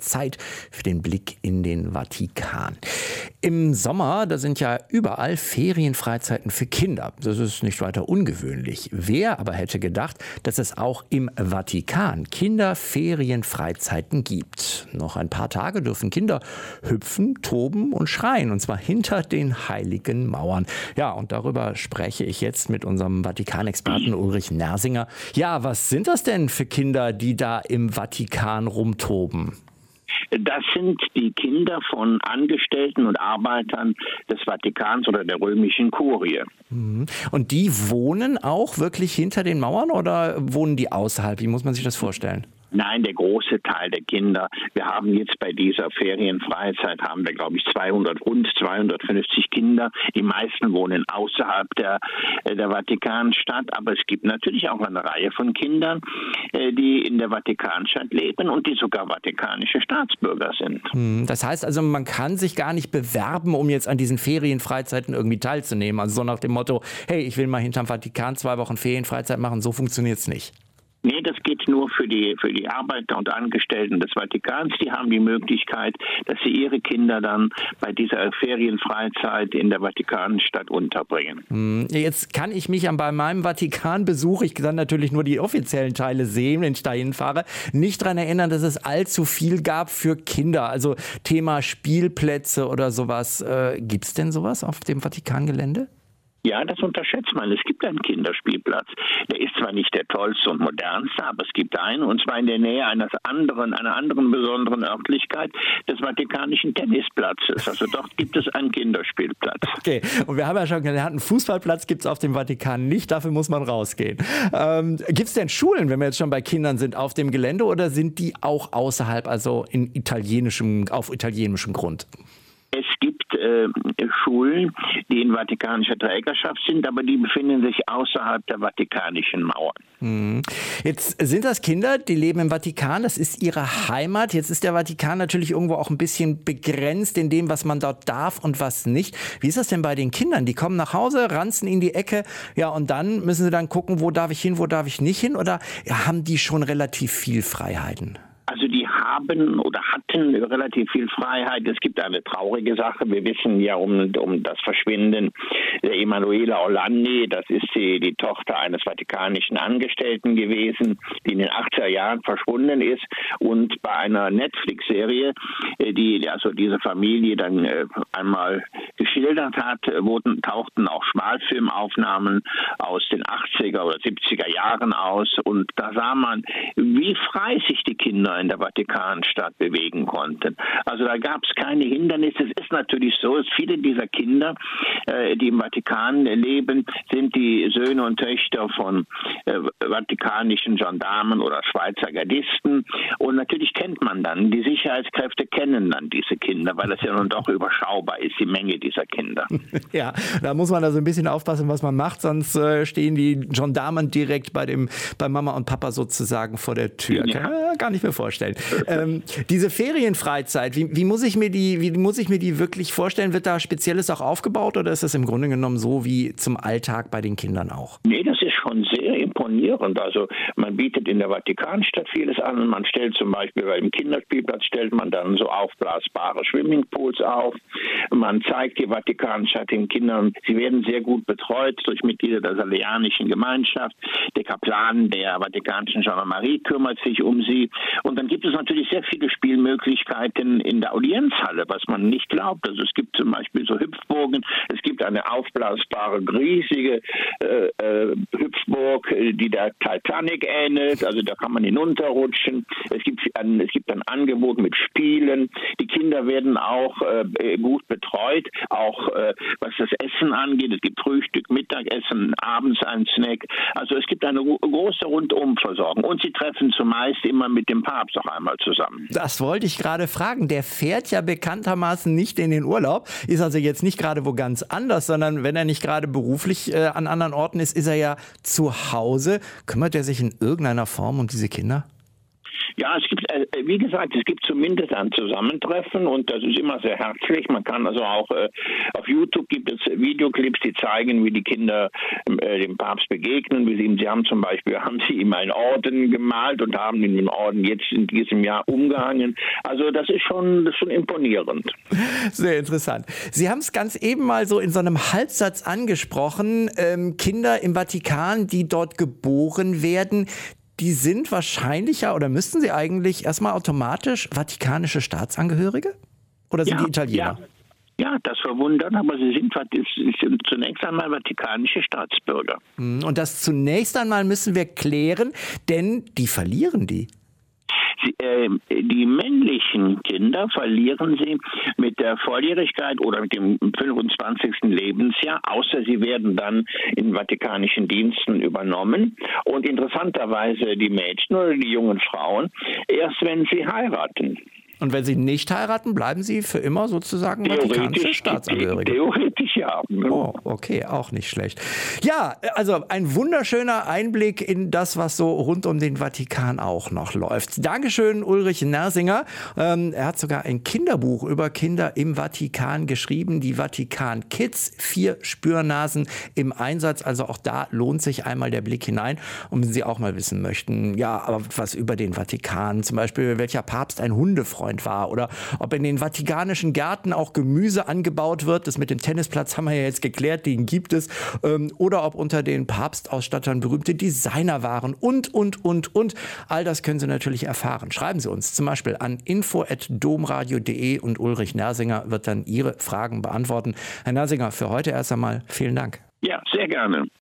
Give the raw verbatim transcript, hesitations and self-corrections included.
Zeit für den Blick in den Vatikan. Im Sommer, da sind ja überall Ferienfreizeiten für Kinder. Das ist nicht weiter ungewöhnlich. Wer aber hätte gedacht, dass es auch im Vatikan Kinderferienfreizeiten gibt. Noch ein paar Tage dürfen Kinder hüpfen, toben und schreien, und zwar hinter den heiligen Mauern. Ja, und darüber spreche ich jetzt mit unserem Vatikanexperten Ulrich Nersinger. Ja, was sind das denn für Kinder, die da im Vatikan rumtoben? Das sind die Kinder von Angestellten und Arbeitern des Vatikans oder der römischen Kurie. Und die wohnen auch wirklich hinter den Mauern oder wohnen die außerhalb? Wie muss man sich das vorstellen? Nein, der große Teil der Kinder. Wir haben jetzt bei dieser Ferienfreizeit, haben wir, glaube ich, zweihundert, rund zweihundertfünfzig Kinder. Die meisten wohnen außerhalb der, der Vatikanstadt. Aber es gibt natürlich auch eine Reihe von Kindern, die in der Vatikanstadt leben und die sogar vatikanische Staatsbürger sind. Das heißt also, man kann sich gar nicht bewerben, um jetzt an diesen Ferienfreizeiten irgendwie teilzunehmen. Also so nach dem Motto, hey, ich will mal hinterm Vatikan zwei Wochen Ferienfreizeit machen. So funktioniert es nicht. Nee, das geht nur für die, für die Arbeiter und Angestellten des Vatikans. Die haben die Möglichkeit, dass sie ihre Kinder dann bei dieser Ferienfreizeit in der Vatikanstadt unterbringen. Jetzt kann ich mich bei meinem Vatikanbesuch, ich kann natürlich nur die offiziellen Teile sehen, wenn ich da hinfahre, nicht daran erinnern, dass es allzu viel gab für Kinder. Also Thema Spielplätze oder sowas. Äh, gibt es denn sowas auf dem Vatikangelände? Ja, das unterschätzt man. Es gibt einen Kinderspielplatz. Der ist zwar nicht der tollste und modernste, aber es gibt einen, und zwar in der Nähe eines anderen, einer anderen besonderen Örtlichkeit, des Vatikanischen Tennisplatzes. Also dort gibt es einen Kinderspielplatz. Okay, und wir haben ja schon gelernt, einen Fußballplatz gibt es auf dem Vatikan nicht, dafür muss man rausgehen. Ähm, gibt es denn Schulen, wenn wir jetzt schon bei Kindern sind, auf dem Gelände, oder sind die auch außerhalb, also in italienischem, auf italienischem Grund? Es gibt äh, Schulen, die in vatikanischer Trägerschaft sind, aber die befinden sich außerhalb der vatikanischen Mauern. Jetzt sind das Kinder, die leben im Vatikan, das ist ihre Heimat. Jetzt ist der Vatikan natürlich irgendwo auch ein bisschen begrenzt in dem, was man dort darf und was nicht. Wie ist das denn bei den Kindern? Die kommen nach Hause, ranzen in die Ecke, ja, und dann müssen sie dann gucken, wo darf ich hin, wo darf ich nicht hin, oder ja, haben die schon relativ viel Freiheiten? Also die haben oder hatten relativ viel Freiheit. Es gibt eine traurige Sache. Wir wissen ja um, um das Verschwinden der Emanuela Orlandi. Das ist die, die Tochter eines vatikanischen Angestellten gewesen, die in den achtziger Jahren verschwunden ist. Und bei einer Netflix-Serie, die also diese Familie dann äh, einmal geschildert hat, wurden, tauchten auch Schmalfilmaufnahmen aus den achtziger oder siebziger Jahren aus. Und da sah man, wie frei sich die Kinder in der Vatikanstadt bewegen konnten. Also da gab es keine Hindernisse. Es ist natürlich so, dass viele dieser Kinder, äh, die im Vatikan leben, sind die Söhne und Töchter von äh, vatikanischen Gendarmen oder Schweizer Gardisten. Und natürlich kennt man dann, die Sicherheitskräfte kennen dann diese Kinder, weil das ja nun doch überschaubar ist, die Menge dieser Kinder. Ja, da muss man also ein bisschen aufpassen, was man macht, sonst äh, stehen die Gendarmen direkt bei dem, bei Mama und Papa sozusagen vor der Tür. Ja. Kann man ja gar nicht mehr vorstellen. Ähm, diese Ferienfreizeit, wie, wie, muss ich mir die, wie muss ich mir die wirklich vorstellen? Wird da Spezielles auch aufgebaut, oder ist das im Grunde genommen so wie zum Alltag bei den Kindern auch? Nee, das ist schon sehr imponierend. Also man bietet in der Vatikanstadt vieles an. Man stellt zum Beispiel beim Kinderspielplatz stellt man dann so aufblasbare Swimmingpools auf. Man zeigt die Vatikanstadt den Kindern. Sie werden sehr gut betreut durch Mitglieder der Salesianischen Gemeinschaft. Der Kaplan der Vatikanischen Gendarmerie kümmert sich um sie. Und dann gibt es natürlich sehr viele Spielmöglichkeiten in der Audienzhalle, was man nicht glaubt. Also es gibt zum Beispiel so Hüpfburgen, es gibt eine aufblasbare, riesige äh, äh, Hüpfburg, die der Titanic ähnelt, also da kann man hinunterrutschen. Es gibt ein, es gibt ein Angebot mit Spielen. Die Kinder werden auch äh, gut betreut, auch äh, was das Essen angeht. Es gibt Frühstück, Mittagessen, abends ein Snack. Also es gibt eine große Rundumversorgung. Und sie treffen zumeist immer mit dem Papst auch einmal zusammen. Das wollte ich gerade fragen. Der fährt ja bekanntermaßen nicht in den Urlaub, ist also jetzt nicht gerade wo ganz anders, sondern wenn er nicht gerade beruflich äh, an anderen Orten ist, ist er ja zu Hause. Kümmert er sich in irgendeiner Form um diese Kinder? Ja, es gibt, äh, wie gesagt, es gibt zumindest ein Zusammentreffen und das ist immer sehr herzlich. Man kann also auch, äh, auf YouTube gibt es Videoclips, die zeigen, wie die Kinder äh, dem Papst begegnen. Wie sie, sie haben zum Beispiel, haben sie ihm einen Orden gemalt und haben ihn den Orden jetzt in diesem Jahr umgehangen. Also das ist schon, das ist schon imponierend. Sehr interessant. Sie haben es ganz eben mal so in so einem Halbsatz angesprochen, ähm, Kinder im Vatikan, die dort geboren werden, die sind wahrscheinlicher oder müssten sie eigentlich erstmal automatisch vatikanische Staatsangehörige? Oder sind Ja, die Italiener? Ja. Ja, das verwundert, aber sie sind, sie sind zunächst einmal vatikanische Staatsbürger. Und das zunächst einmal müssen wir klären, denn die verlieren die. Sie, äh, die männlichen Kinder verlieren sie mit der Volljährigkeit oder mit dem fünfundzwanzigsten Lebensjahr, außer sie werden dann in vatikanischen Diensten übernommen. Und interessanterweise die Mädchen oder die jungen Frauen erst, wenn sie heiraten. Und wenn sie nicht heiraten, bleiben sie für immer sozusagen vatikanische Staatsangehörige? Theoretisch ja. Oh, okay, auch nicht schlecht. Ja, also ein wunderschöner Einblick in das, was so rund um den Vatikan auch noch läuft. Dankeschön, Ulrich Nersinger. Ähm, er hat sogar ein Kinderbuch über Kinder im Vatikan geschrieben, die Vatikan Kids, vier Spürnasen im Einsatz. Also auch da lohnt sich einmal der Blick hinein. Und wenn Sie auch mal wissen möchten, ja, aber was über den Vatikan, zum Beispiel welcher Papst ein Hundefreund war oder ob in den vatikanischen Gärten auch Gemüse angebaut wird. Das mit dem Tennisplatz haben wir ja jetzt geklärt, den gibt es. Oder ob unter den Papstausstattern berühmte Designer waren und, und, und, und. All das können Sie natürlich erfahren. Schreiben Sie uns zum Beispiel an info at domradio punkt de und Ulrich Nersinger wird dann Ihre Fragen beantworten. Herr Nersinger, für heute erst einmal vielen Dank. Ja, sehr gerne.